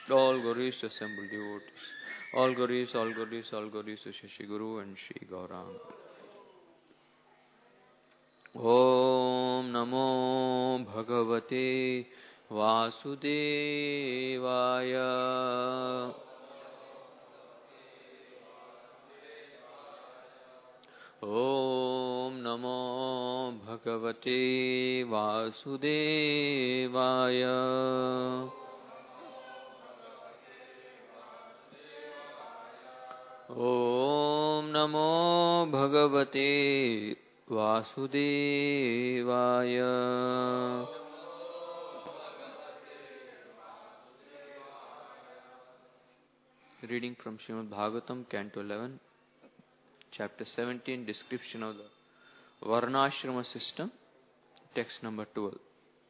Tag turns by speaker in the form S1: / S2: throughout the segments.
S1: all glories to assembled devotees, all glories, all glories, all glories to Shashi Guru and Shri Gaurang. Om Namo Bhagavate Vasudevaya. Om Namo Bhagavate Vasudevaya. Om Namo Bhagavate Vasudevaya. Reading from Srimad Bhagavatam, Canto 11, Chapter 17, Description of the Varnashrama System, Text number 12.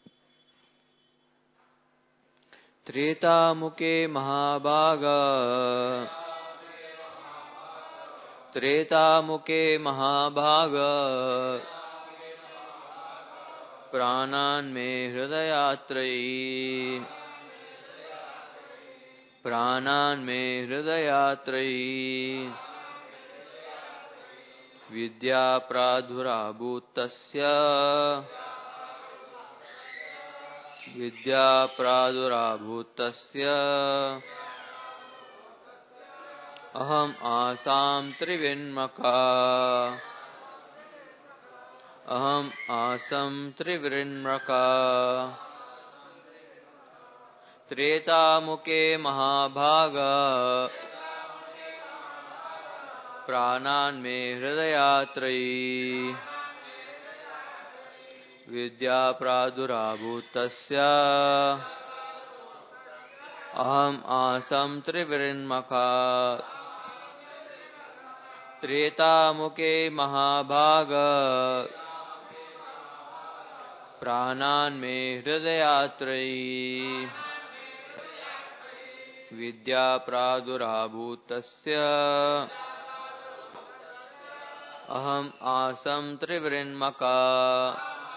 S1: Treta Mukhe Mahabhaga, Treta Mukhe Mahabhaga, Pranan me hridayatrayi, Pranan me hridayatrayi, Vidya pradhurabhutasya, Vidya pradhurabhutasya, Aham asam trivinmaka, Aham asam trivinmaka, Treta Mukhe Mahabhaga, Pranan me hridayatrayi, Vidya pradhurabhutasya, Aham asam trivirinmaka, Treta Mukhe Mahabhaga, Pranan me hridayatrayi, Vidya pradhurabhutasya, Aham asam trivirinmaka.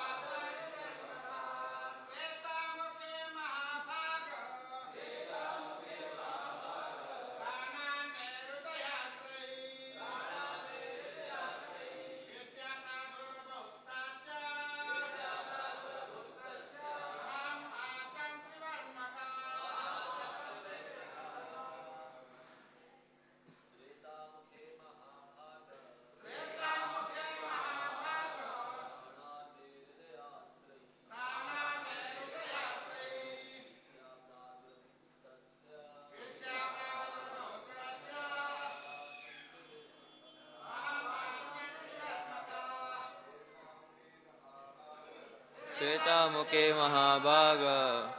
S1: Treta Mukhe Mahabhaga,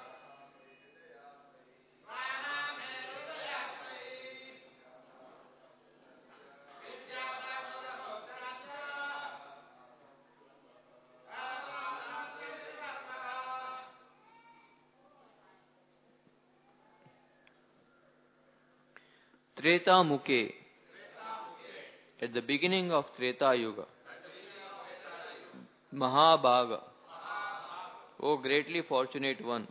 S1: Treta Mukhe, at the beginning of Treta Yuga, Mahabhaga, O greatly fortunate one,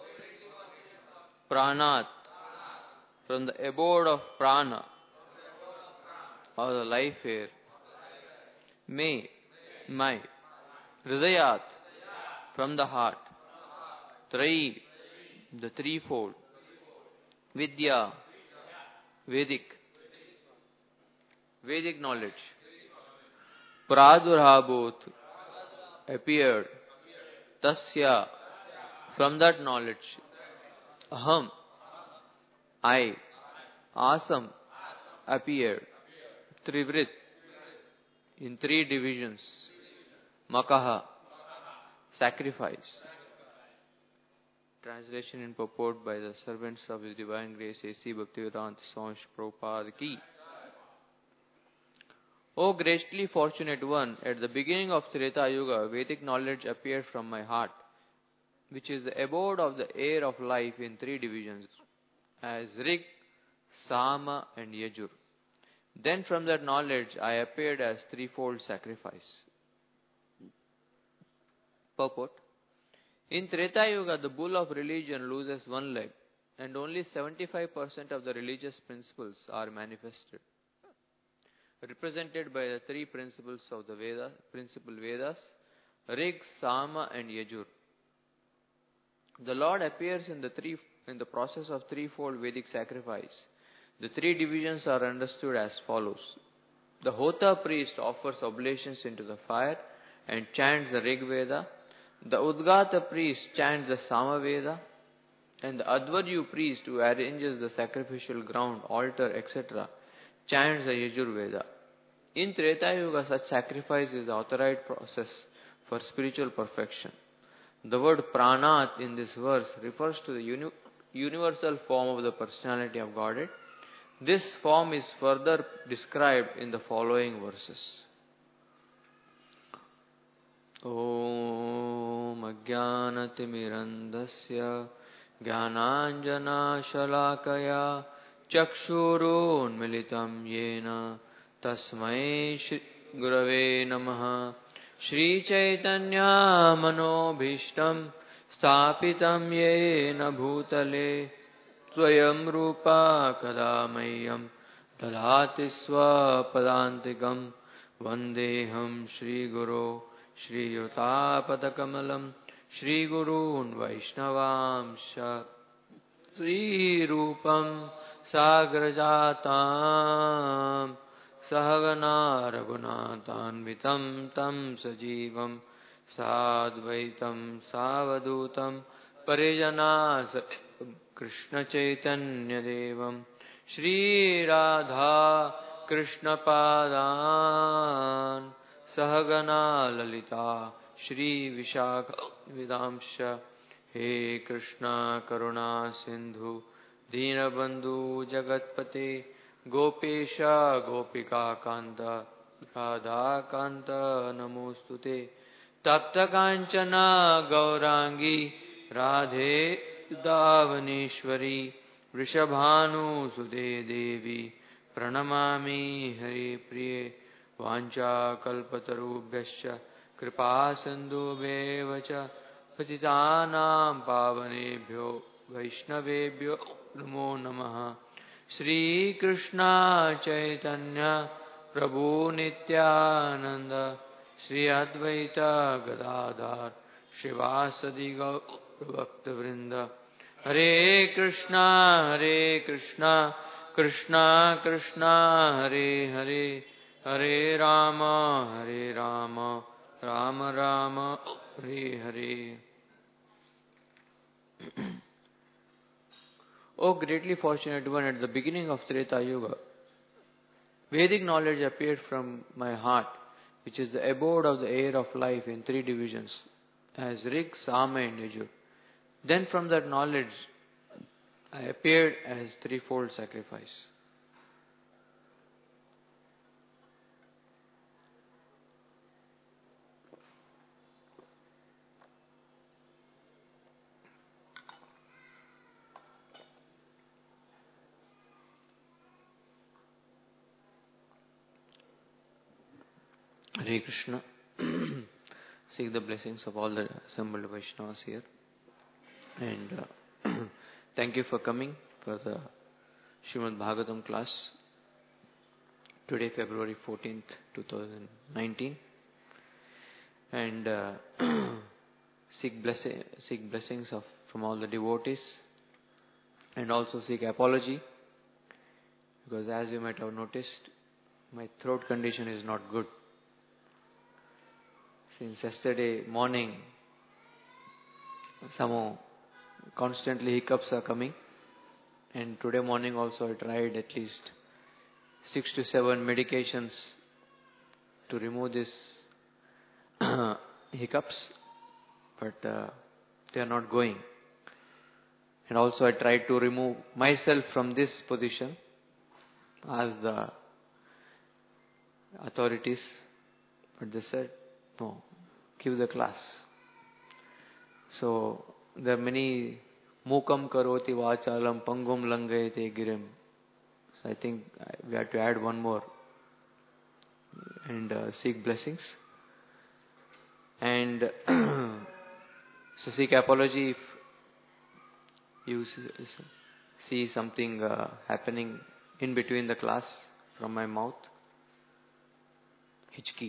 S1: Pranat, from the abode of Prana, or the life air, me, my, Hridayat, from the heart, Trayi, the threefold, Vidya, Vedic knowledge, Pradurabhut, appeared, Tasya, from that knowledge, Aham, I, Asam, appeared, Trivrit, in three divisions, Makaha, sacrifice. Translation and purport by the servants of His Divine Grace A.C. Bhaktivedanta Swami Prabhupada Ki. O greatly fortunate one, at the beginning of Treta Yuga, Vedic knowledge appeared from my heart, which is the abode of the air of life in three divisions, as Rig, Sama and Yajur. Then from that knowledge I appeared as threefold sacrifice. Purport. In Treta Yuga, the bull of religion loses one leg and only 75% of the religious principles are manifested, represented by the three principles of the principal Vedas, Rig, Sama and Yajur. The Lord appears in the process of threefold Vedic sacrifice. The three divisions are understood as follows. The Hota priest offers oblations into the fire and chants the Rig Veda. The Udgata priest chants the Sama Veda. And the Advaryu priest, who arranges the sacrificial ground, altar, etc., chants the Yajur Veda. In Treta Yuga, such sacrifice is the authorized process for spiritual perfection. The word pranat in this verse refers to the universal form of the personality of Godhead. This form is further described in the following verses. Om Ajnanatimirandasya Jnananjana Shalakaya Chakshurun Militam Yena Tasmai Shri Gurave Namaha Shri Chaitanya Manobhishtam Sthapitam Yena Bhutale Swayam Rupa Kadamayyam Dalati Swapadantikam Vandeham Shri Guru Shri Yutapadakamalam Shri Gurun Vaishnavamsha Sri Rupam Sagrajatam Sahagana Raghunathanvitam Tam Sajivam Sadvaitam Savadutam Parijana Krishna Chaitanya Devam Shri Radha Krishna Padan Sahagana Lalita Shri Vishakha Vidamsha He Krishna Karuna Sindhu Dinabandhu Jagatpate Gopesha Gopika Kanta Radha Kanta Namostute Tapta Kanchana Gaurangi Radhe Davaneshwari Vrishabhanu Sude Devi Pranamami Hari Priye Vancha Kalpatarubhyascha Kripa Sindhubhevacha Patitanam Pavanebhyo Vaishnavebhyo Namo Namaha Shri Krishna Chaitanya Prabhu Nityananda Shri Advaita Gadadhar Shivasadi Gaur Bhakta Vrinda Hare Krishna Krishna Krishna Hare Hare Hare Rama Rama Rama Hare Hare. O greatly fortunate one, at the beginning of Treta Yuga, Vedic knowledge appeared from my heart, which is the abode of the air of life in three divisions, as Rig, Sama and Yajur. Then from that knowledge, I appeared as threefold sacrifice. Hare Krishna. Seek the blessings of all the assembled Vaishnavas here. And thank you for coming for the Srimad Bhagavatam class. Today, February 14th, 2019. And seek blessings from all the devotees. And also seek apology. Because as you might have noticed, my throat condition is not good. Since yesterday morning, somehow constantly hiccups are coming, and today morning also I tried at least 6 to 7 medications to remove these hiccups, but they are not going. And also I tried to remove myself from this position, asked the authorities, but they said, no, give the class. So there are many mukam karoti vachalam pangum langayate girim. So I think we have to add one more and seek blessings. And so seek apology if you see something happening in between the class from my mouth. Hichki.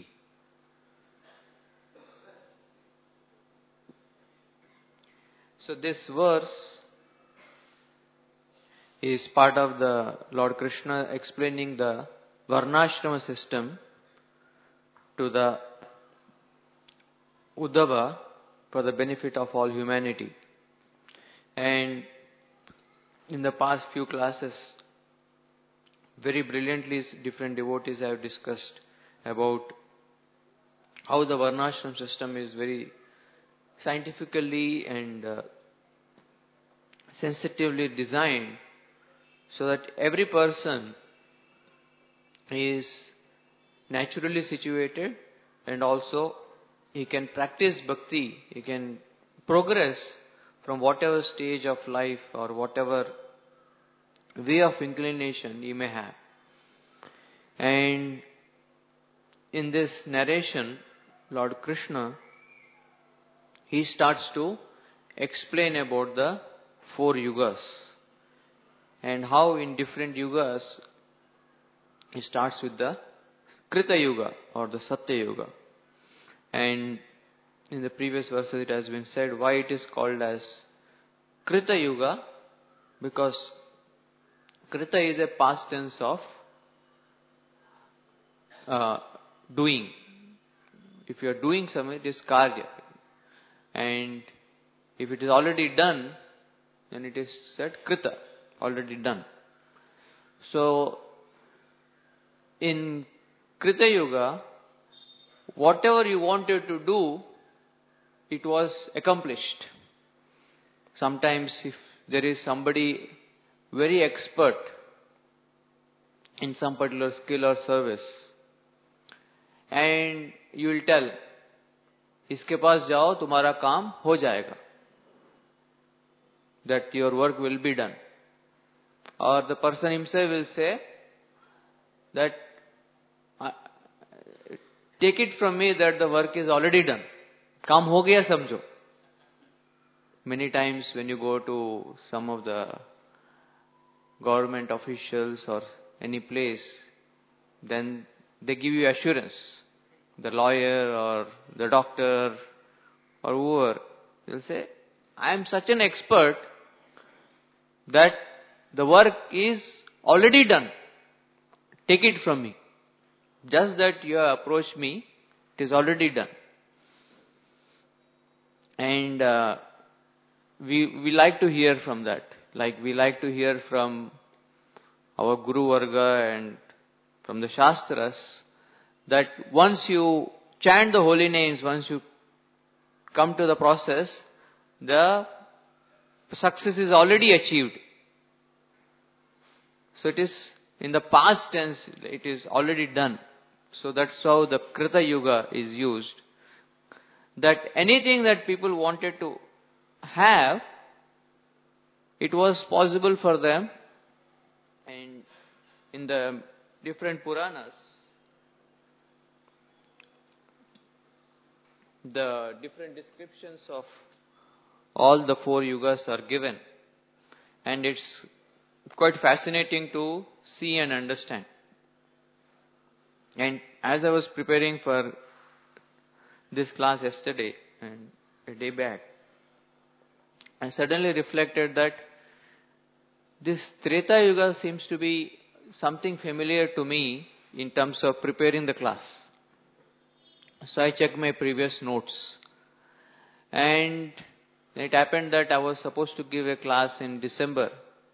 S1: So this verse is part of the Lord Krishna explaining the Varnashrama system to the Uddhava for the benefit of all humanity. And in the past few classes, very brilliantly different devotees have discussed about how the Varnashram system is very scientifically and sensitively designed so that every person is naturally situated and also he can practice bhakti, he can progress from whatever stage of life or whatever way of inclination he may have. And in this narration, Lord Krishna, he starts to explain about the 4 yugas and how in different yugas he starts with the Krita Yuga or the Satya Yuga. And in the previous verses it has been said why it is called as Krita Yuga, because Krita is a past tense of doing. If you are doing something, it is Karya. And if it is already done, then it is said Krita, already done. So, in Krita Yuga, whatever you wanted to do, it was accomplished. Sometimes if there is somebody very expert in some particular skill or service, and you will tell, इसके पास जाओ तुम्हारा काम हो जाएगा, that your work will be done. Or the person himself will say that take it from me that the work is already done. काम हो गया समझो. Many times when you go to some of the government officials or any place, then they give you assurance. The lawyer or the doctor or whoever will say, I am such an expert that the work is already done. Take it from me. Just that you have approached me, it is already done. And we like to hear from that. Like we like to hear from our Guru Varga and from the Shastras that once you chant the holy names, once you come to the process, the success is already achieved. So it is in the past tense, it is already done. So that's how the Krita Yuga is used. That anything that people wanted to have, it was possible for them. And in the different Puranas, the different descriptions of all the 4 yugas are given. And it's quite fascinating to see and understand. And as I was preparing for this class yesterday and a day back, I suddenly reflected that this Treta Yuga seems to be something familiar to me in terms of preparing the class. So I checked my previous notes. And it happened that I was supposed to give a class in December.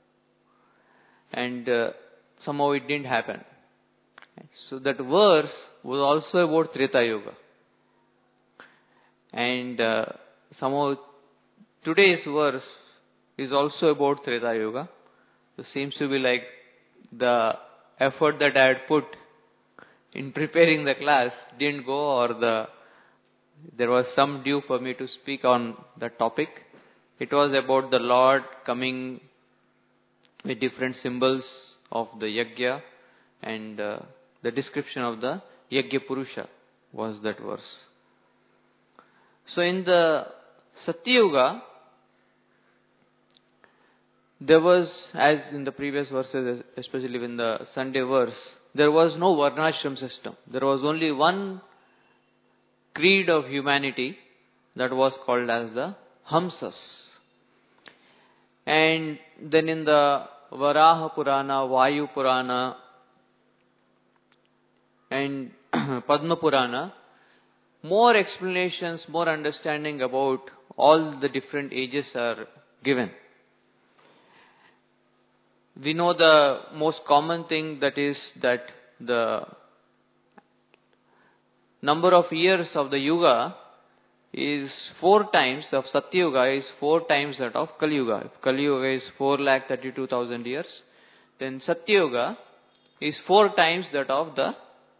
S1: And somehow it didn't happen. So that verse was also about Treta Yuga. And somehow today's verse is also about Treta Yuga. It seems to be like the effort that I had put in preparing the class didn't go, or there was some due for me to speak on the topic. It was about the Lord coming with different symbols of the Yajna, and the description of the Yajna Purusha was that verse. So in the Satya Yuga, there was, as in the previous verses, especially in the Sunday verse, there was no Varnashram system. There was only one creed of humanity that was called as the Hamsas. And then in the Varaha Purana, Vayu Purana and Padma Purana, more explanations, more understanding about all the different ages are given. We know the most common thing, that is that the number of years of the Yuga is 4 times of Satyuga is 4 times that of Kali Yuga. If Kali Yuga is 4,32,000 years, then Satyuga is 4 times that of the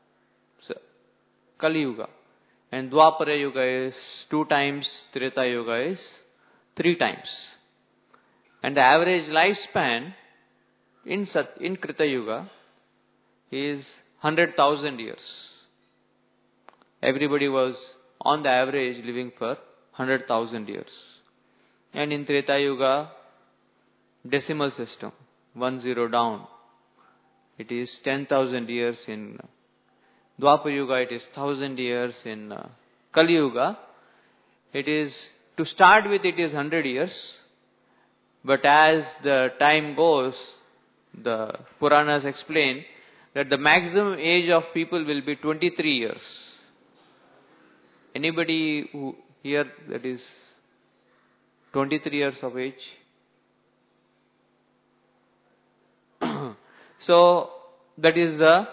S1: Kali Yuga. And Dwapara Yuga is 2 times, Treta Yuga is 3 times. And the average lifespan in Krita Yuga is 100,000 years. Everybody was on the average living for 100,000 years. And in Treta Yuga, decimal system, 10 down. It is 10,000 years in Dwapara Yuga, it is 1,000 years in Kali Yuga. It is, to start with, it is 100 years. But as the time goes, the Puranas explain that the maximum age of people will be 23 years. Anybody who here that is 23 years of age? So that is the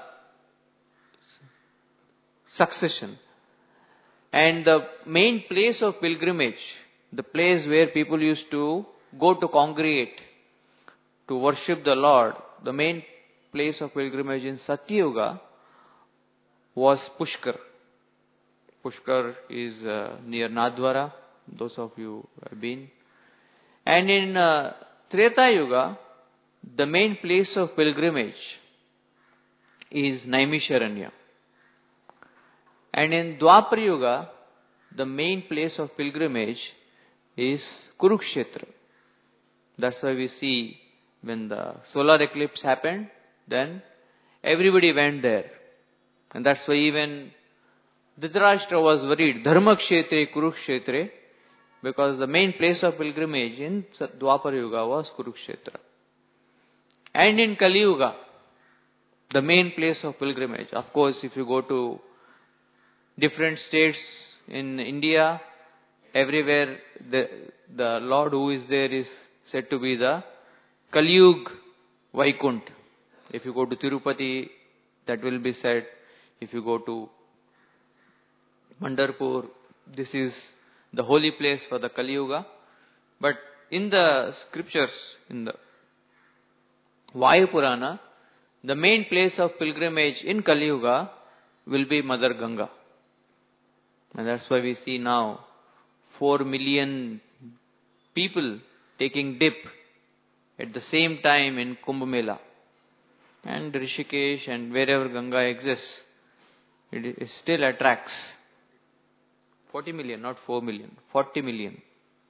S1: succession. And the main place of pilgrimage, the place where people used to go to congregate to worship the Lord, the main place of pilgrimage in Satyuga was Pushkar. Pushkar is near Nadwara, those of you have been. And in Treta Yuga, the main place of pilgrimage is Naimisharanya. And in Dwapara Yuga, the main place of pilgrimage is Kurukshetra. That's why we see when the solar eclipse happened, then everybody went there. And that's why even Dhritarashtra was worried, Dharmakshetre Kurukshetre, because the main place of pilgrimage in Dwapara Yuga was Kurukshetra. And in Kali Yuga, the main place of pilgrimage, of course, if you go to different states in India, everywhere the Lord who is there is said to be the Kali Yuga Vaikunt. If you go to Tirupati, that will be said. If you go to Mandarpur, this is the holy place for the Kali Yuga. But in the scriptures, in the Vayu Purana, the main place of pilgrimage in Kali Yuga will be Mother Ganga. And that's why we see now 4 million people taking dip at the same time in Kumbh Mela. And Rishikesh and wherever Ganga exists, it still attracts 40 million, not 4 million, 40 million.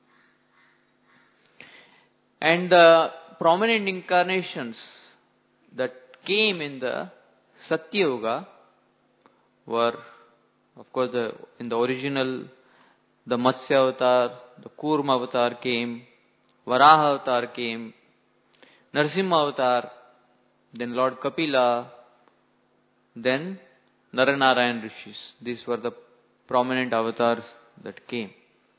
S1: And the prominent incarnations that came in the Satyuga were, of course, in the original, the Matsya Avatar, the Kurma Avatar came, Varaha Avatar came, Narasimha Avatar, then Lord Kapila, then Naranarayan Rishis. These were the prominent avatars that came.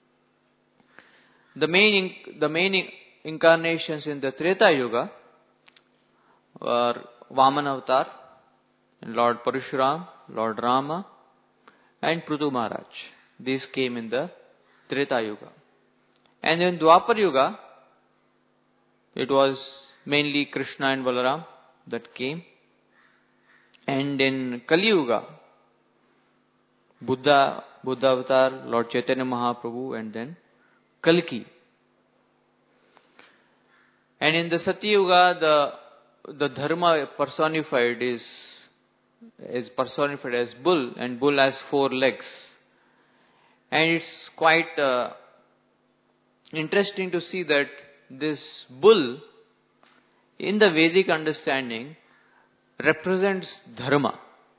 S1: The main incarnations in the Treta Yuga were Vamana Avatar, and Lord Parashuram, Lord Rama, and Prithu Maharaj. These came in the Treta Yuga. And in Dwapara Yuga, it was mainly Krishna and Balaram that came. And in Kali Yuga, Buddha Avatar, Lord Chaitanya Mahaprabhu, and then Kalki. And in the Satyuga, the dharma personified is personified as bull, and bull has 4 legs. And it's quite interesting to see that this bull in the Vedic understanding represents dharma.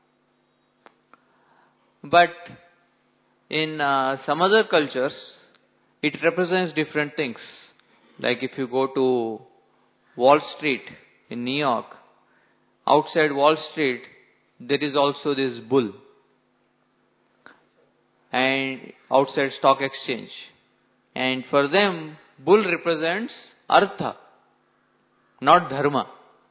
S1: But in some other cultures, it represents different things. Like if you go to Wall Street in New York, outside Wall Street, there is also this bull. And outside stock exchange. And for them, bull represents artha, not dharma.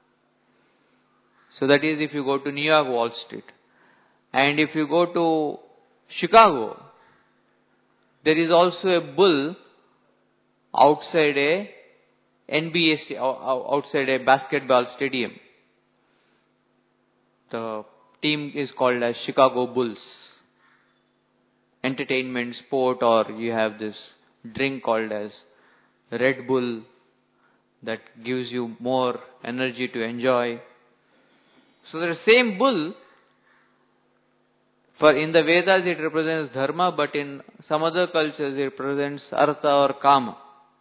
S1: So that is if you go to New York Wall Street. And if you go to Chicago, there is also a bull outside a NBA, outside a basketball stadium. The team is called as Chicago Bulls. Entertainment, sport, or you have this drink called as Red Bull that gives you more energy to enjoy. So the same bull, for in the Vedas it represents dharma, but in some other cultures it represents artha or kama.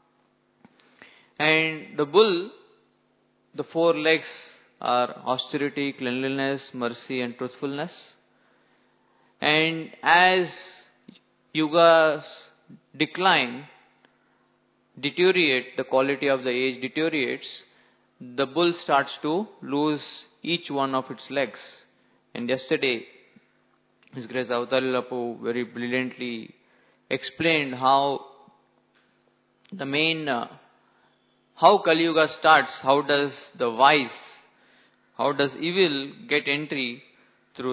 S1: And the bull, the four legs are austerity, cleanliness, mercy and truthfulness. And as yugas decline, deteriorate, the quality of the age deteriorates, the bull starts to lose each one of its legs. And yesterday, His Grace Avtarilapu very brilliantly explained how the main, how Kali Yuga starts, how does the vice, how does evil get entry through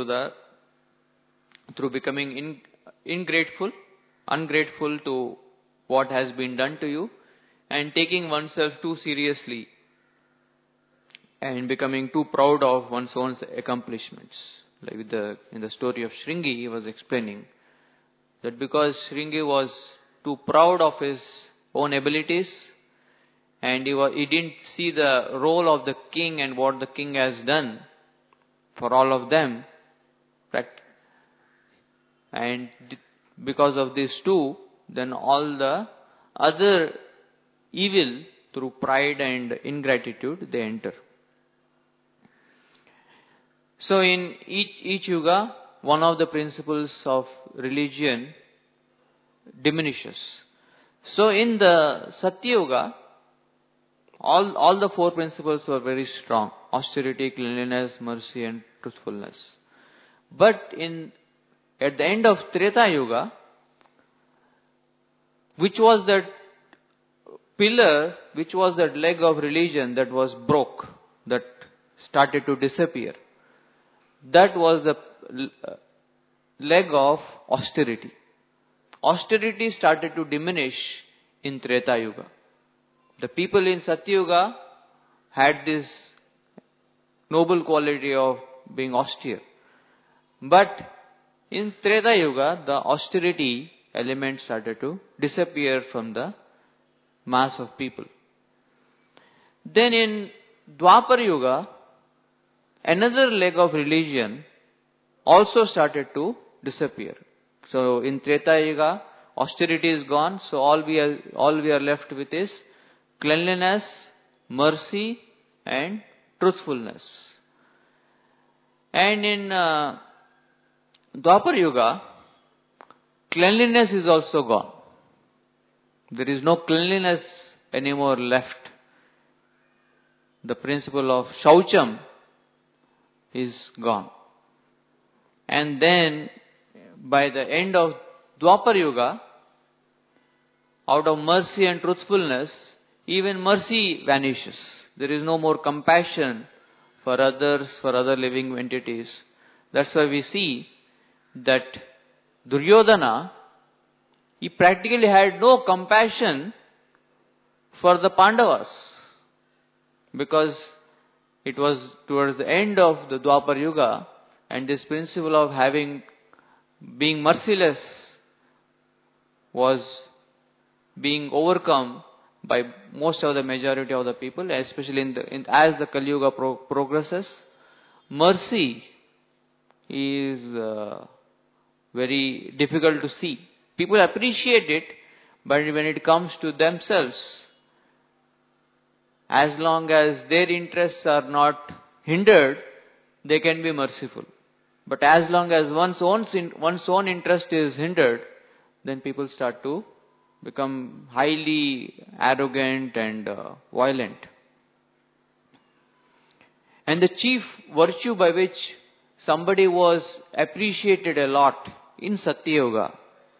S1: becoming ungrateful to what has been done to you, and taking oneself too seriously and becoming too proud of one's own accomplishments. Like in the story of Shringi, he was explaining that because Shringi was too proud of his own abilities, and he didn't see the role of the king and what the king has done for all of them, and because of these two, then all the other evil through pride and ingratitude, they enter. So in each yuga, one of the principles of religion diminishes. So in the Satya Yuga, all the four principles were very strong: austerity, cleanliness, mercy and truthfulness. But at the end of Treta Yuga, which was that pillar, which was that leg of religion that was broke, that started to disappear, that was the leg of austerity. Austerity started to diminish in Treta Yuga. The people in Satya Yuga had this noble quality of being austere. But in Treta Yuga, the austerity element started to disappear from the mass of people. Then in Dwapar Yuga, another leg of religion also started to disappear. So in Treta Yuga, austerity is gone, so all we are left with is cleanliness, mercy and truthfulness. And in Dwapar Yuga, cleanliness is also gone. There is no cleanliness anymore left. The principle of Shaucham is gone. And then by the end of Dwapar Yuga, out of mercy and truthfulness, even mercy vanishes. There is no more compassion for others, for other living entities. That's why we see that Duryodhana, he practically had no compassion for the Pandavas, because it was towards the end of the Dwapar Yuga, and this principle of being merciless was being overcome by most of the majority of the people, especially as the Kali Yuga progresses. Mercy is very difficult to see. People appreciate it, but when it comes to themselves, as long as their interests are not hindered, they can be merciful. But as long as one's own interest is hindered, then people start to become highly arrogant and violent. And the chief virtue by which somebody was appreciated a lot in Satya Yuga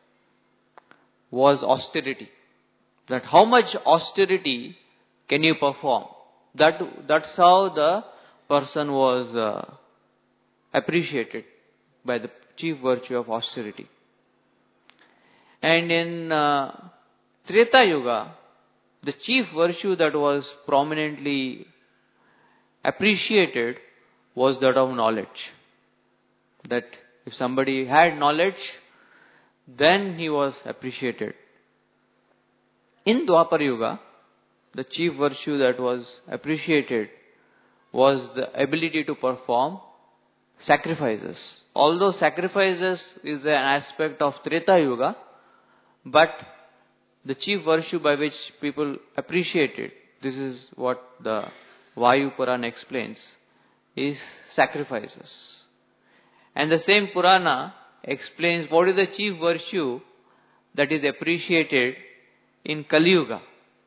S1: was austerity. That how much austerity can you perform? That's how the person was appreciated, by the chief virtue of austerity. And in Treta Yuga, the chief virtue that was prominently appreciated was that of knowledge. That if somebody had knowledge, then he was appreciated. In Dwapar Yuga, the chief virtue that was appreciated was the ability to perform sacrifices. Although sacrifices is an aspect of Treta Yuga, but the chief virtue by which people appreciated, this is what the Vayu Purana explains, is sacrifices. And the same Purana explains what is the chief virtue that is appreciated in Kali Yuga.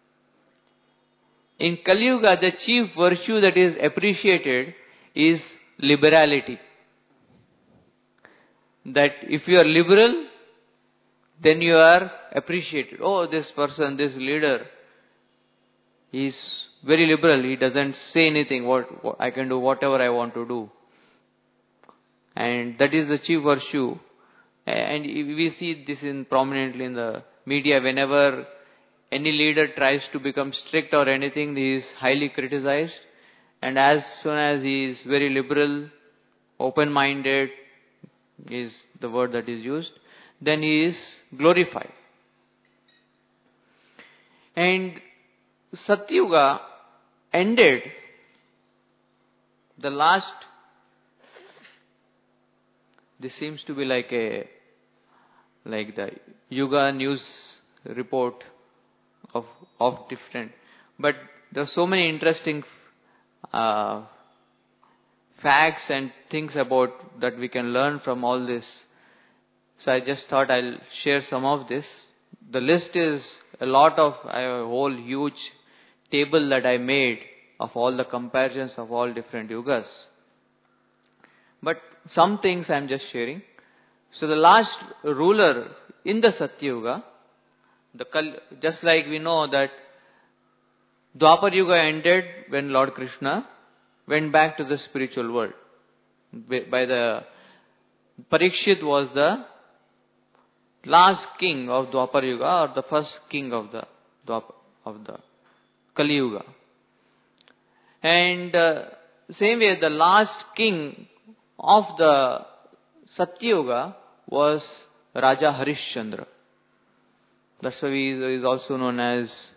S1: In Kali Yuga, the chief virtue that is appreciated is liberality. That if you are liberal, then you are appreciated. Oh, this person, this leader, he is very liberal. He doesn't say anything. What I can do whatever I want to do. And that is the chief virtue. And we see this prominently in the media. Whenever any leader tries to become strict or anything, he is highly criticized. And as soon as he is very liberal, open-minded is the word that is used, then he is glorified. And Satyuga ended the last, this seems to be like the Yuga news report of different, but there are so many interesting facts and things about that we can learn from all this. So I just thought I'll share some of this. The list is a whole huge table that I made of all the comparisons of all different yugas. But some things I'm just sharing. So the last ruler in the Satya Yuga, just like we know that Dwapar Yuga ended when Lord Krishna went back to the spiritual world. Parikshit was the last king of Dwapar Yuga, or the first king of the Kali Yuga. And same way, the last king of the Satya Yuga was Raja Harishchandra. That's why he is also known as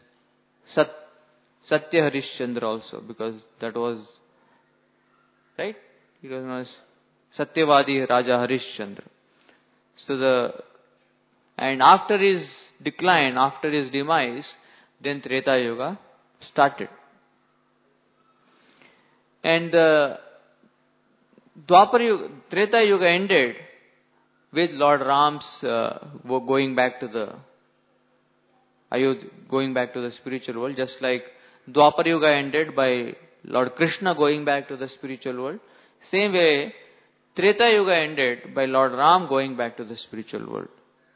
S1: Satya Harishchandra also, because that was, right? He was known as Satyavadi Raja Harishchandra. And after his decline, after his demise, then Treta Yuga started. And Treta Yuga ended with Lord Ram's going back to the Ayodhya, going back to the spiritual world, just like Dwapar Yuga ended by Lord Krishna going back to the spiritual world. Same way, Treta Yuga ended by Lord Ram going back to the spiritual world.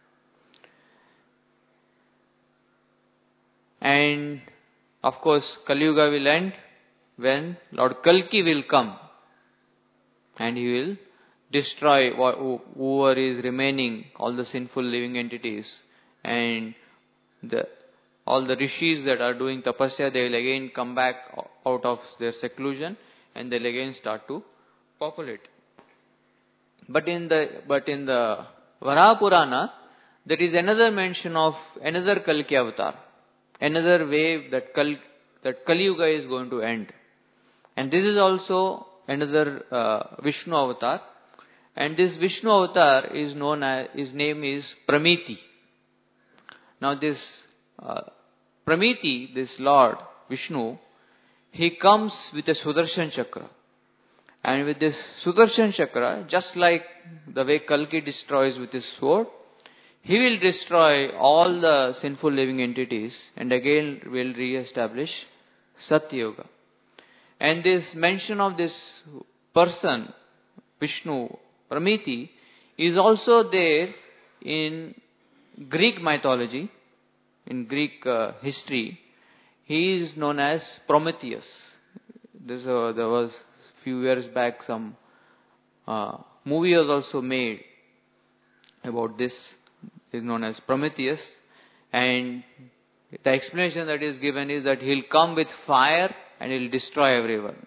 S1: And of course, Kali Yuga will end when Lord Kalki will come and he will destroy whoever is remaining, all the sinful living entities, and all the rishis that are doing tapasya, they will again come back out of their seclusion and they'll again start to populate. But in the Varaha Purana, there is another mention of another Kalki avatar, another way that Kali Yuga is going to end. And this is also another Vishnu avatar. And this Vishnu avatar is known as, his name is Pramiti. Now this Pramiti, this Lord Vishnu, he comes with a Sudarshan Chakra. And with this Sudarshan Chakra, just like the way Kalki destroys with his sword, he will destroy all the sinful living entities and again will re-establish Satya Yuga. And this mention of this person, Vishnu, Pramiti, is also there in Greek mythology, in Greek history. He is known as Prometheus. There was few years back some movie was also made about this. Is known as Prometheus, and the explanation that is given is that he'll come with fire and he'll destroy everyone.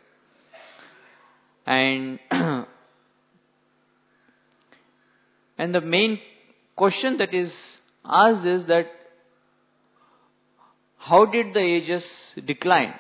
S1: And and the main question that is asked is that how did the ages decline?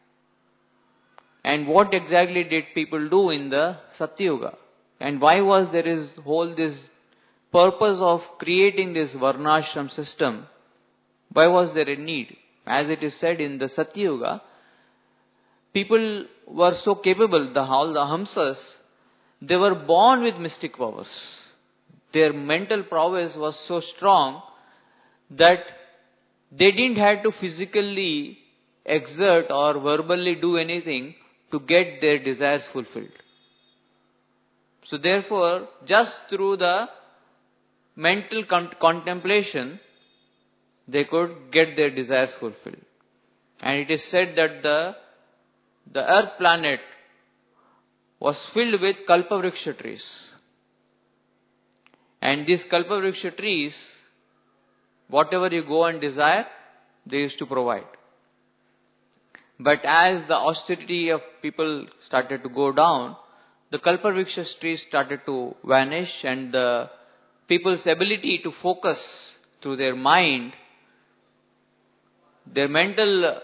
S1: And what exactly did people do in the Satya Yuga? And why was there is whole this purpose of creating this Varnashram system? Why was there a need? As it is said in the Satya Yuga, people were so capable, all the Hamsas, they were born with mystic powers. Their mental prowess was so strong that they didn't have to physically exert or verbally do anything to get their desires fulfilled. So therefore, just through the mental contemplation, they could get their desires fulfilled. And it is said that the earth planet was filled with Kalpavriksha trees. And these Kalpavriksha trees, whatever you go and desire, they used to provide. But as the austerity of people started to go down, the Kalpavriksha trees started to vanish, and the people's ability to focus through their mind, their mental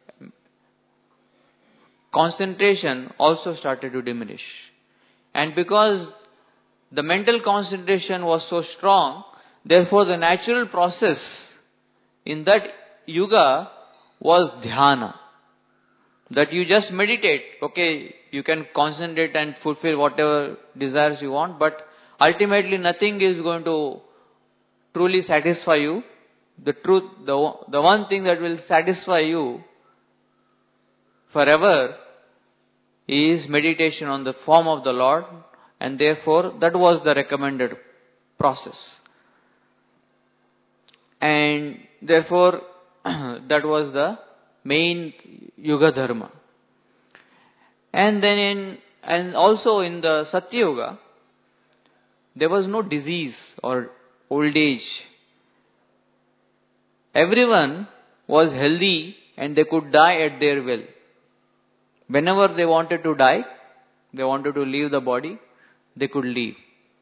S1: concentration also started to diminish. And because the mental concentration was so strong, therefore the natural process in that yuga was dhyana. That you just meditate, okay, you can concentrate and fulfill whatever desires you want, but ultimately nothing is going to truly satisfy you. The truth, the one thing that will satisfy you forever is meditation on the form of the Lord, and therefore that was the recommended process. And therefore that was the main Yuga Dharma. And then also in the Satya Yuga, there was no disease or old age. Everyone was healthy and they could die at their will. Whenever they wanted to die, they wanted to leave the body, they could leave.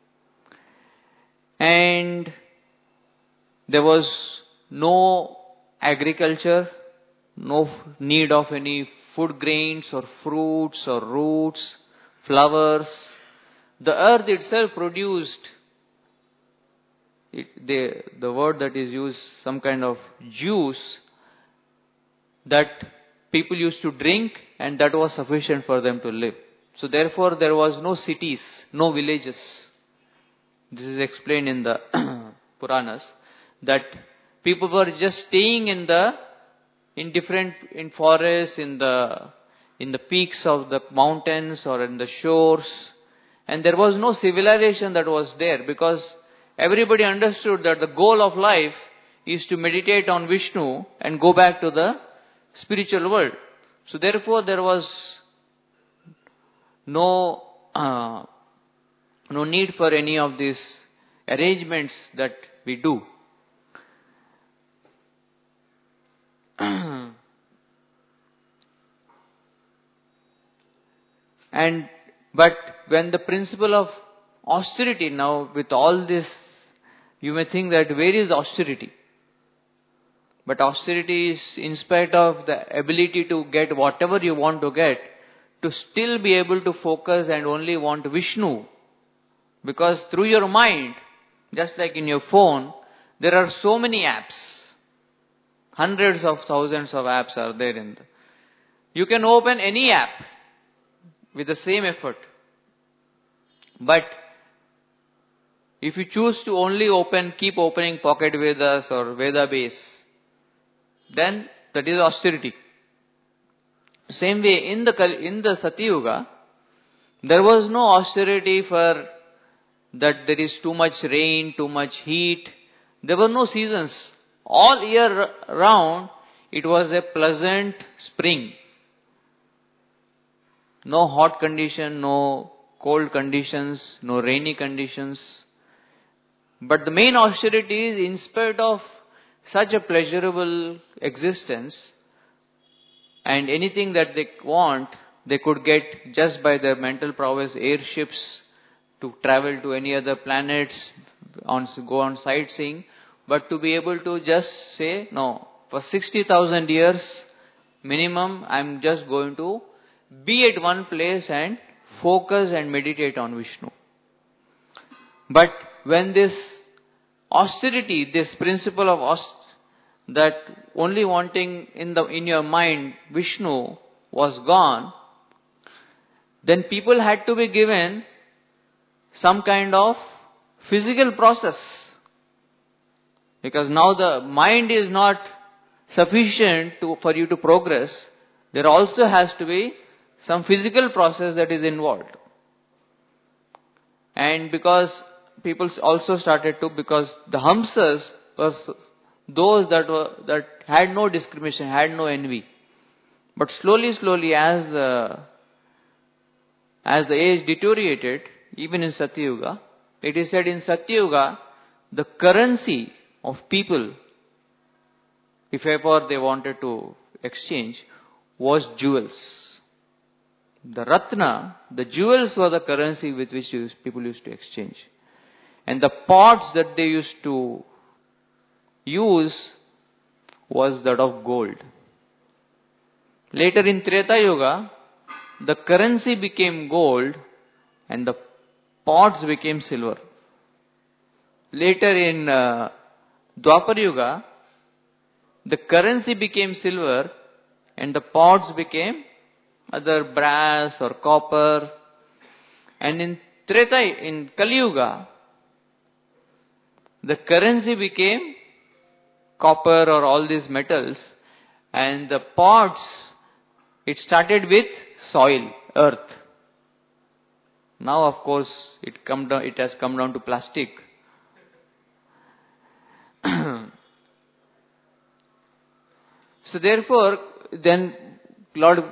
S1: And there was no agriculture, no need of any food grains or fruits or roots, flowers. The earth itself produced, the word that is used, some kind of juice that people used to drink, and that was sufficient for them to live. So therefore there was no cities, no villages. This is explained in the Puranas, that people were just staying in forests, in the peaks of the mountains or in the shores. And there was no civilization that was there, because everybody understood that the goal of life is to meditate on Vishnu and go back to the spiritual world. So therefore there was no need for any of these arrangements that we do. But when the principle of austerity, now with all this, you may think that where is austerity? But austerity is in spite of the ability to get whatever you want to get, to still be able to focus and only want Vishnu. Because through your mind, just like in your phone, there are so many apps. Hundreds of thousands of apps are there You can open any app with the same effort. But if you choose to only keep opening Pocket Vedas or Veda Base, then that is austerity. Same way, in the Satyuga, there was no austerity for that there is too much rain, too much heat. There were no seasons. All year round, it was a pleasant spring. No hot condition, no cold conditions, no rainy conditions. But the main austerity is, in spite of such a pleasurable existence, and anything that they want, they could get just by their mental prowess, airships to travel to any other planets, go on sightseeing. But to be able to just say, no, for 60,000 years minimum, I'm just going to be at one place and focus and meditate on Vishnu. But when this austerity, this principle of that only wanting in your mind Vishnu was gone, then people had to be given some kind of physical process. Because now the mind is not sufficient for you to progress. There also has to be some physical process that is involved. And because people also started to, because the Hamsas were those that had no discrimination, had no envy. But slowly, as the age deteriorated, even in Satyuga, it is said in Satyuga, the currency of people, if ever they wanted to exchange, was jewels. The Ratna, the jewels were the currency with which people used to exchange. And the pots that they used to use was that of gold. Later in Treta Yuga, the currency became gold and the pots became silver. Later in Dwapar Yuga, the currency became silver and the pots became either brass or copper. And in Kali Yuga, the currency became copper or all these metals, and the pots, it started with soil, earth. Now of course it has come down to plastic. So therefore, then Lord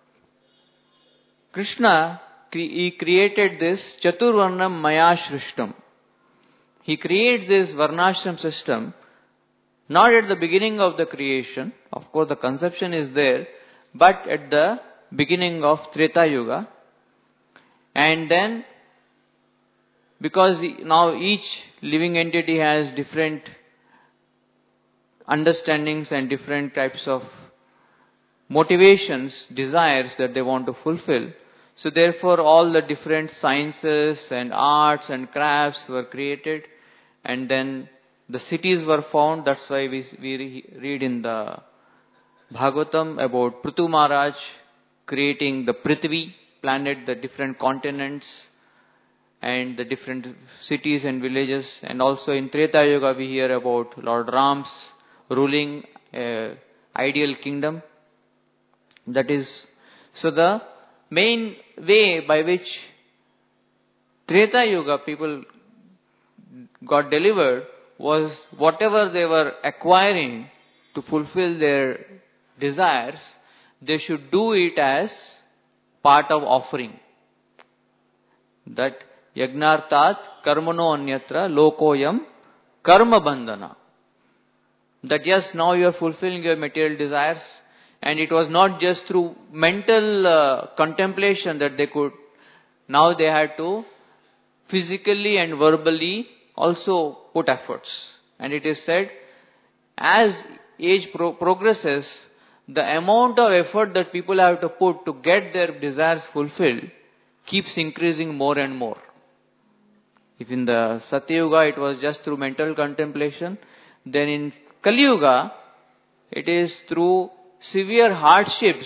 S1: Krishna, he created this Chaturvarnam Maya Shrishtam. He creates this Varnashram system, not at the beginning of the creation. Of course the conception is there, but at the beginning of Treta Yuga. And then, because now each living entity has different understandings and different types of motivations, desires that they want to fulfill. So therefore all the different sciences and arts and crafts were created, and then the cities were found. That's why we read in the Bhagavatam about Prithu Maharaj creating the Prithvi planet, the different continents and the different cities and villages. And also in Treta Yuga we hear about Lord Ram's ruling ideal kingdom. That is, so the main way by which Treta Yuga people got delivered was whatever they were acquiring to fulfill their desires, they should do it as part of offering. That yagnartat karmano anyatra lokoyam karma bandhana. That yes, now you are fulfilling your material desires, and it was not just through mental contemplation that they could. Now they had to physically and verbally also put efforts. And it is said, as age progresses, the amount of effort that people have to put to get their desires fulfilled keeps increasing more and more. If in the Satyuga it was just through mental contemplation, then in Kali Yuga it is through severe hardships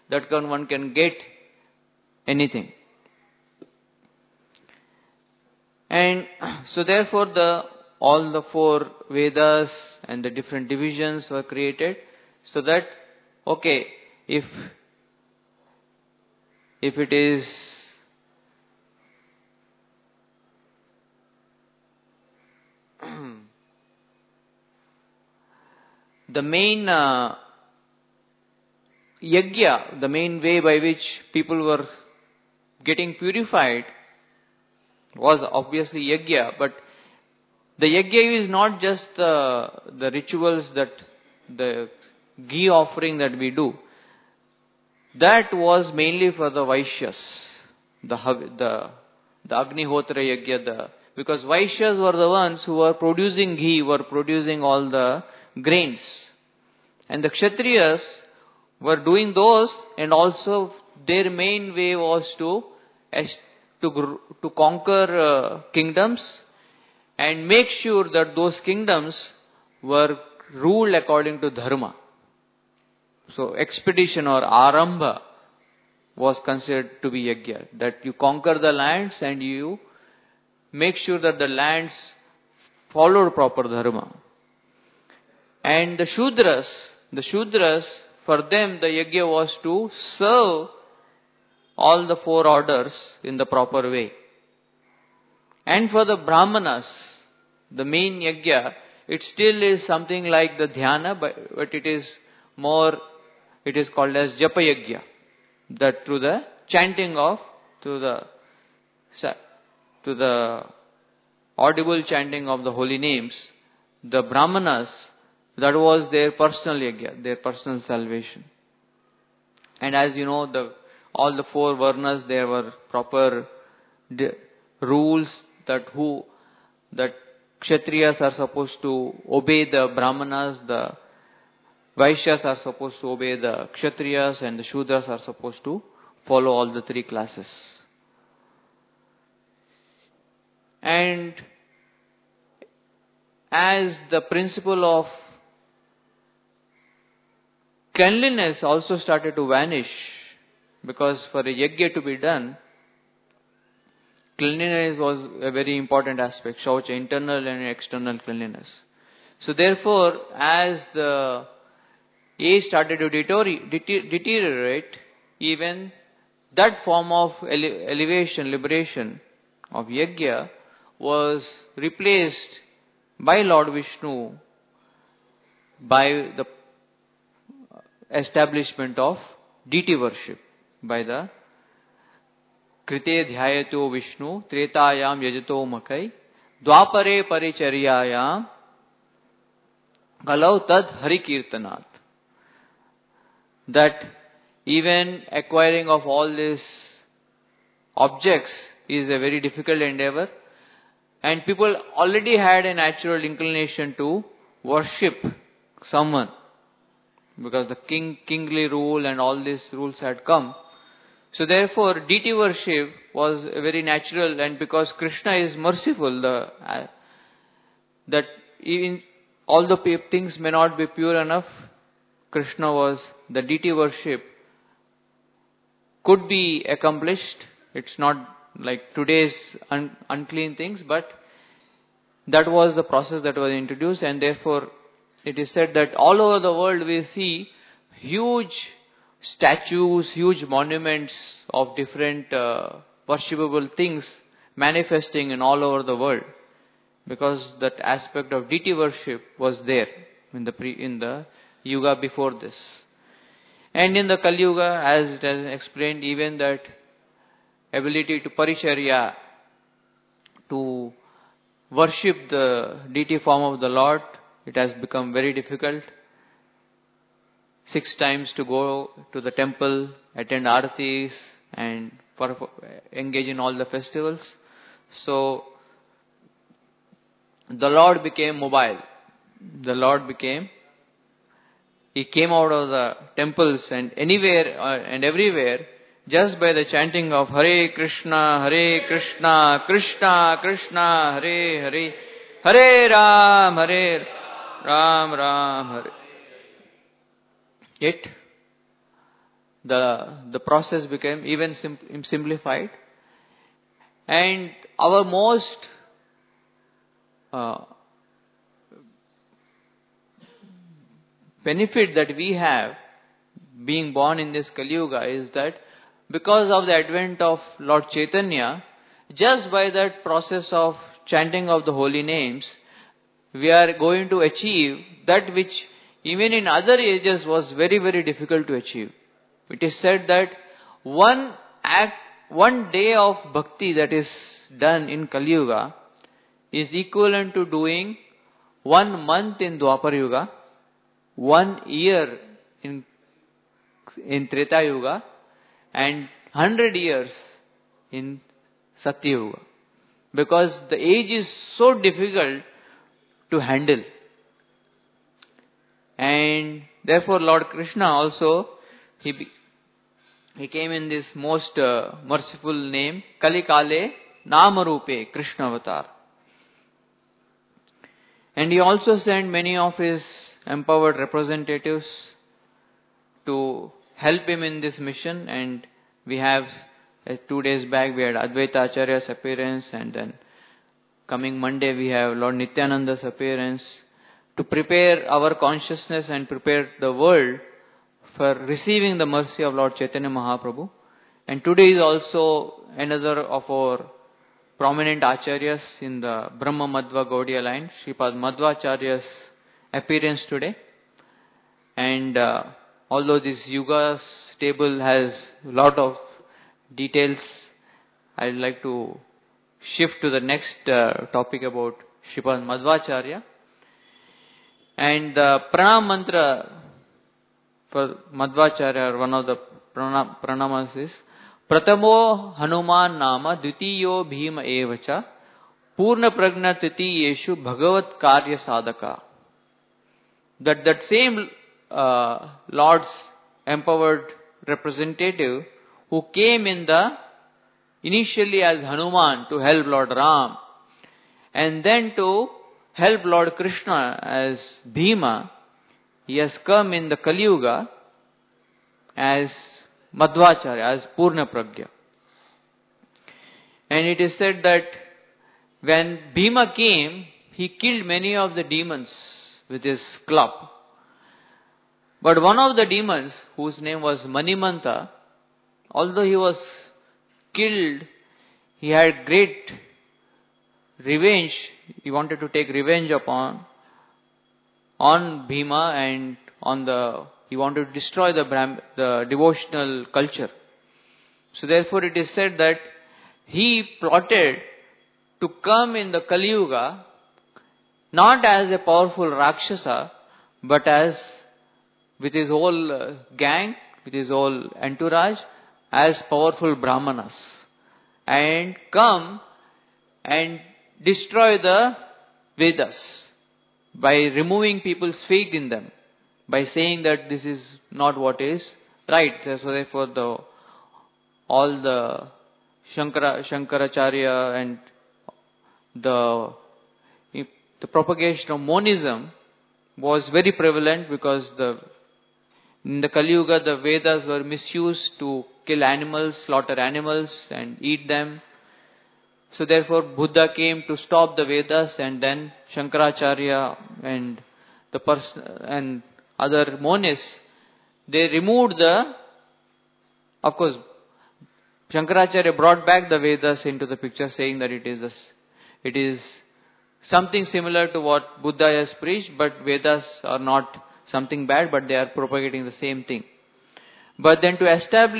S1: that one can get anything. And so therefore all the 4 Vedas and the different divisions were created, so that, okay, if it is the main yajna, the main way by which people were getting purified was obviously yajna, but the yajna is not just the rituals, that the ghee offering that we do. That was mainly for the Vaishyas, the Agnihotra yajna, because Vaishyas were the ones who were producing ghee, were producing all the grains. And the Kshatriyas were doing those, and also their main way was to conquer kingdoms and make sure that those kingdoms were ruled according to dharma. So expedition or arambha was considered to be yajna, that you conquer the lands and you make sure that the lands followed proper dharma. And the Shudras, for them the yajna was to serve all the 4 orders in the proper way. And for the Brahmanas, the main yajna, it still is something like the dhyana, but it is called as japa yajna, that through the chanting to the audible chanting of the holy names, the Brahmanas, that was their personal yajna, their personal salvation. And as you know, all the 4 varnas, there were proper rules that Kshatriyas are supposed to obey the Brahmanas, the Vaishyas are supposed to obey the Kshatriyas, and the Shudras are supposed to follow all the 3 classes. And as the principle of cleanliness also started to vanish, because for a yajna to be done, cleanliness was a very important aspect, shaucha, internal and external cleanliness. So therefore, as the age started to deteriorate, even that form of elevation, liberation of yajna was replaced by Lord Vishnu by the establishment of deity worship, by the Krite dhyayato Vishnu Tretayam yajato makai Dwapare paricharyayam Galau tad hari kirtanat. That even acquiring of all these objects is a very difficult endeavor, and people already had a natural inclination to worship someone, because the kingly rule and all these rules had come. So therefore, deity worship was very natural, and because Krishna is merciful, that even all the things may not be pure enough, the deity worship could be accomplished. It's not like today's unclean things, but that was the process that was introduced, and therefore it is said that all over the world we see huge statues, huge monuments of different worshipable things manifesting in all over the world, because that aspect of deity worship was there in the yuga before this. And in the Kali Yuga, as it has explained, even that ability to paricharya, to worship the deity form of the Lord, it has become very difficult. 6 times to go to the temple, attend aartis, and engage in all the festivals. So the Lord became mobile. He came out of the temples and anywhere and everywhere, just by the chanting of Hare Krishna, Krishna Krishna, Hare Hare, Hare Ram, Ram Ram, Hare. Yet, the process became even simplified. And our most benefit that we have being born in this Kali Yuga is that because of the advent of Lord Chaitanya, just by that process of chanting of the holy names, we are going to achieve that which even in other ages was very, very difficult to achieve. It is said that one day of bhakti that is done in Kali Yuga is equivalent to doing 1 month in Dwapar Yuga, 1 year in Treta Yuga, and 100 years in Satya Yuga. Because the age is so difficult to handle. And therefore Lord Krishna also, he came in this most merciful name, Kali Kale Namarupe Krishna Avatar. And he also sent many of his empowered representatives to help him in this mission. And we have 2 days back we had Advaita Acharya's appearance, and then coming Monday we have Lord Nityananda's appearance to prepare our consciousness and prepare the world for receiving the mercy of Lord Chaitanya Mahaprabhu. And today is also another of our prominent acharyas in the Brahma Madhva Gaudiya line, Sripad Madhvacharya's appearance today. And although this Yuga's table has a lot of details, I would like to shift to the next topic about Sripad Madhvacharya. And the pranam mantra for Madhvacharya, one of the pranamas is Pratamo Hanuman Nama Dvitiyo Bhima Evacha Purna Pragna Titi Yeshu Bhagavat Karya Sadhaka. That same Lord's empowered representative who came initially as Hanuman to help Lord Ram, and then to help Lord Krishna as Bhima, he has come in the Kali Yuga as Madhvacharya, as Purna Pragya. And it is said that when Bhima came, he killed many of the demons with his club. But one of the demons, whose name was Manimanta, although he was killed, he had great revenge. He wanted to take revenge on Bhima, and he wanted to destroy the devotional culture. So therefore it is said that he plotted to come in the Kali Yuga not as a powerful Rakshasa, but with his whole gang, with his whole entourage, as powerful Brahmanas, and come and destroy the Vedas by removing people's faith in them, by saying that this is not what is right. So therefore all the Shankaracharya and the propagation of monism was very prevalent, because in the Kali Yuga the Vedas were misused to kill animals, slaughter animals and eat them. So therefore Buddha came to stop the Vedas, and then Shankaracharya and and other monists, they removed of course Shankaracharya brought back the Vedas into the picture, saying that it is something similar to what Buddha has preached, but Vedas are not something bad, but they are propagating the same thing. But then to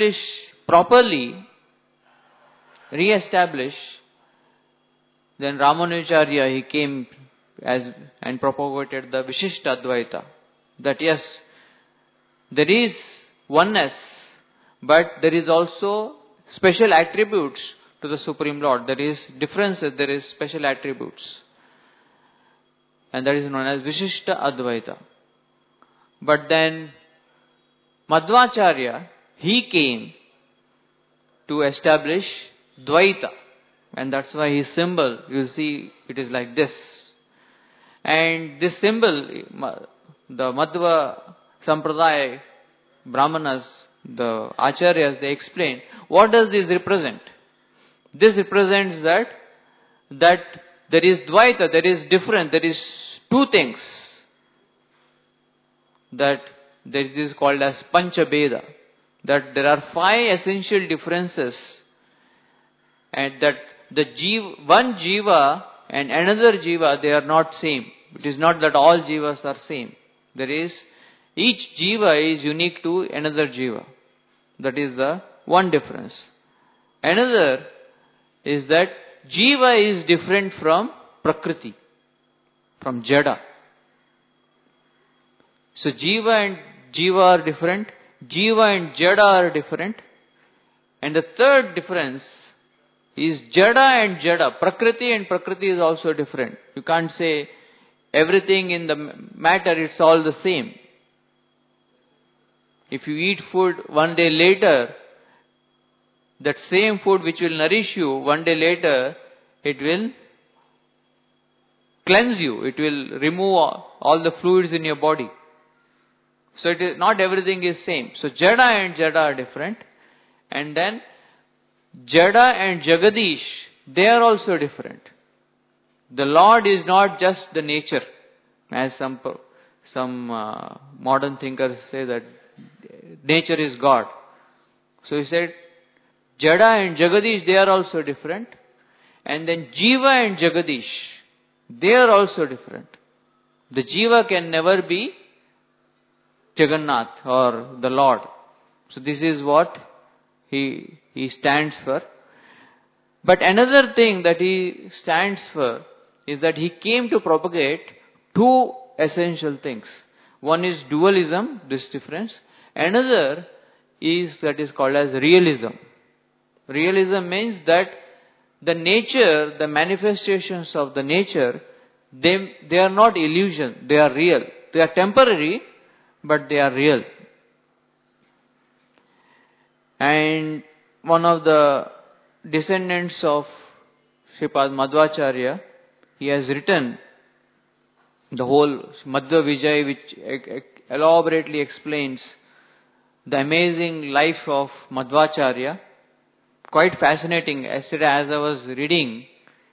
S1: re-establish, then Ramanujacharya, he came and propagated the Vishishta Advaita. That yes, there is oneness, but there is also special attributes to the Supreme Lord. There is differences, there is special attributes. And that is known as Vishishta Advaita. But then Madhvacharya, he came to establish Dvaita. And that's why his symbol, you see, it is like this. And this symbol, the Madhva Sampradaya Brahmanas, the Acharyas, they explain, what does this represent? This represents that there is Dvaita, there is difference, there is two things. That is called as Panchabheda. That there are 5 essential differences, and that one jiva and another jiva, they are not same. It is not that all jivas are same. Each jiva is unique to another jiva. That is the one difference. Another is that jiva is different from prakriti, from jada. So jiva and jiva are different. Jiva and jada are different. And the third difference is jada and jada. Prakriti and prakriti is also different. You can't say everything in the matter, it's all the same. If you eat food one day later, that same food which will nourish you, one day later, it will cleanse you. It will remove all the fluids in your body. So not everything is same. So jada and jada are different. And then jada and Jagadish, they are also different. The Lord is not just the nature, as some modern thinkers say that nature is God. So he said, Jada and Jagadish, they are also different. And then Jiva and Jagadish, they are also different. The Jiva can never be Jagannath or the Lord. So this is what he stands for. But another thing that he stands for is that he came to propagate 2 essential things. One is dualism, this difference. Another is called as realism. Realism means that the nature, the manifestations of the nature, they are not illusion, they are real. They are temporary, but they are real. And one of the descendants of Sripad Madhvacharya, he has written the whole Madhva Vijay, which elaborately explains the amazing life of Madhvacharya. Quite fascinating. Yesterday as I was reading,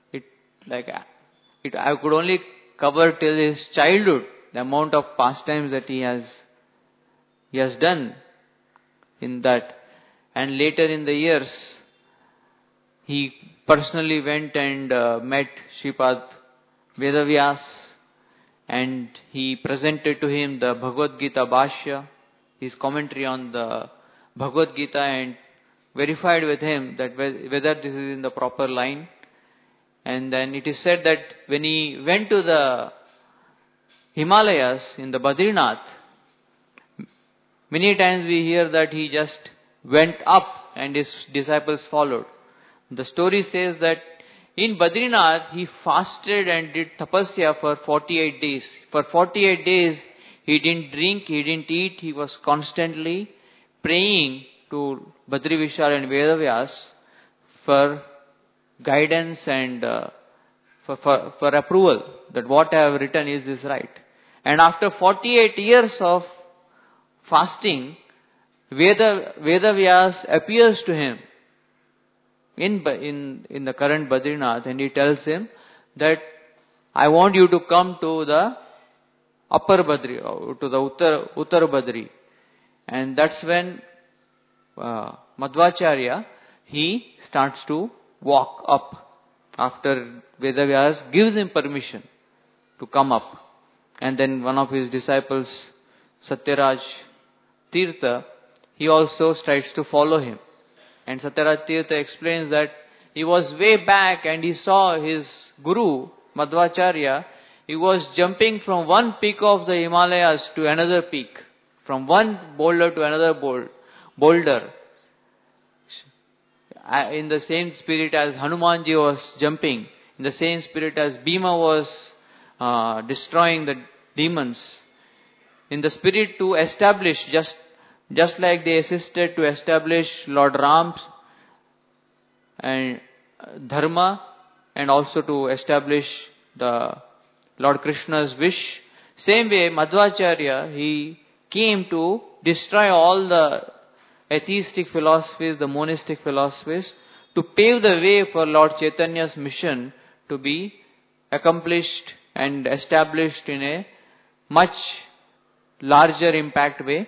S1: I could only cover till his childhood, the amount of pastimes that he has done in that. And later in the years, he personally went and met Sripad Vedavyas, and he presented to him the Bhagavad Gita Bhashya, his commentary on the Bhagavad Gita, and verified with him that whether this is in the proper line. And then it is said that when he went to the Himalayas in the Badrinath, many times we hear that he just went up and his disciples followed. The story says that in Badrinath he fasted and did tapasya for 48 days. For 48 days he didn't drink, he didn't eat, he was constantly praying to Badri Vishal and Vedavyas for guidance and for approval that what I have written is right. And after 48 years of fasting, Vedavyas appears to him in the current Badrinath, and he tells him that I want you to come to the upper Badri, to the Uttar Badri. And that's when Madhvacharya, he starts to walk up after Vedavyas gives him permission to come up. And then one of his disciples, Satyaraj Tirtha, he also tries to follow him. And Satyaraj Tirtha explains that he was way back and he saw his guru, Madhvacharya, he was jumping from one peak of the Himalayas to another peak, from one boulder to another boulder. In the same spirit as Hanumanji was jumping, in the same spirit as Bhima was destroying the demons, in the spirit to establish, just like they assisted to establish Lord Ram's and Dharma, and also to establish the Lord Krishna's wish. Same way, Madhvacharya, he came to destroy all the atheistic philosophies, the monistic philosophies, to pave the way for Lord Chaitanya's mission to be accomplished and established in a much larger impact way.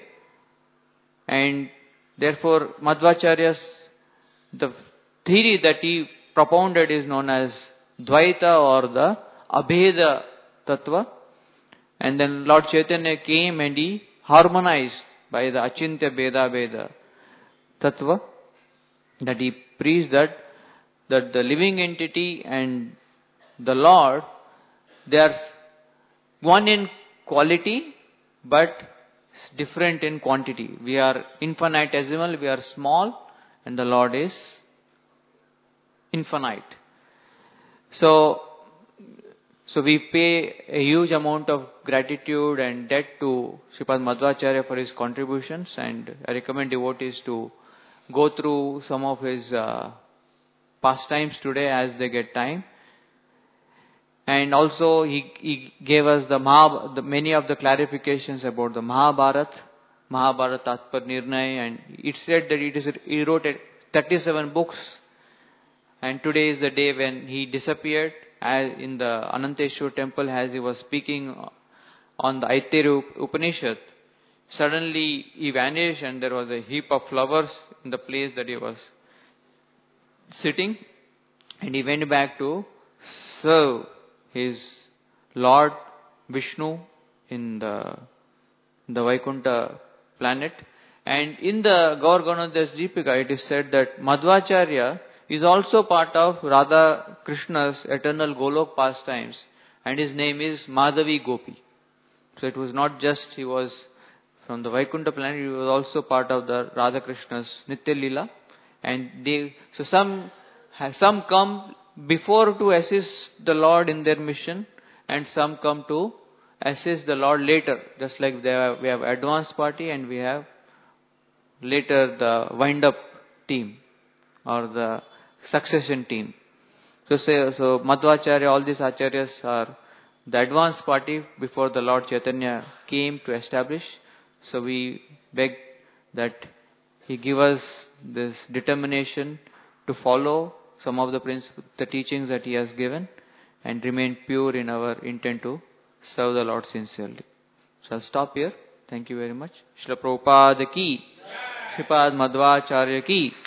S1: And therefore, Madhvacharya's, the theory that he propounded is known as Dvaita or the Abheda Tattva. And then Lord Chaitanya came and he harmonized by the Achintya Bheda Bheda Tattva, that he preached that the living entity and the Lord, they are one in quality but different in quantity. We are infinitesimal, we are small, and the Lord is infinite. So we pay a huge amount of gratitude and debt to Sripad Madhvacharya for his contributions, and I recommend devotees to go through some of his pastimes today as they get time. And also he gave us many of the clarifications about the Mahabharata Tatpar Nirnay, and it said that he wrote 37 books, and today is the day when he disappeared in the Ananteshwar temple as he was speaking on the Aitareya Upanishad. Suddenly he vanished and there was a heap of flowers in the place that he was sitting, and he went back to serve his Lord Vishnu in the Vaikuntha planet. And in the Gaur Ganodhar's Deepika, it is said that Madhvacharya is also part of Radha Krishna's eternal Golok pastimes, and his name is Madhavi Gopi. So it was not just he was from the Vaikuntha planet, he was also part of the Radha Krishna's Nitya Lila. And some come before to assist the Lord in their mission, and some come to assist the Lord later. Just like we have advanced party and we have later the wind up team or the succession team. So Madhvacharya, all these acharyas are the advanced party before the Lord Chaitanya came to establish. So we beg that he give us this determination to follow some of the teachings that he has given, and remain pure in our intent to serve the Lord sincerely. So I'll stop here. Thank you very much. Srila Prabhupada ki, Sripad Madhvacharya ki.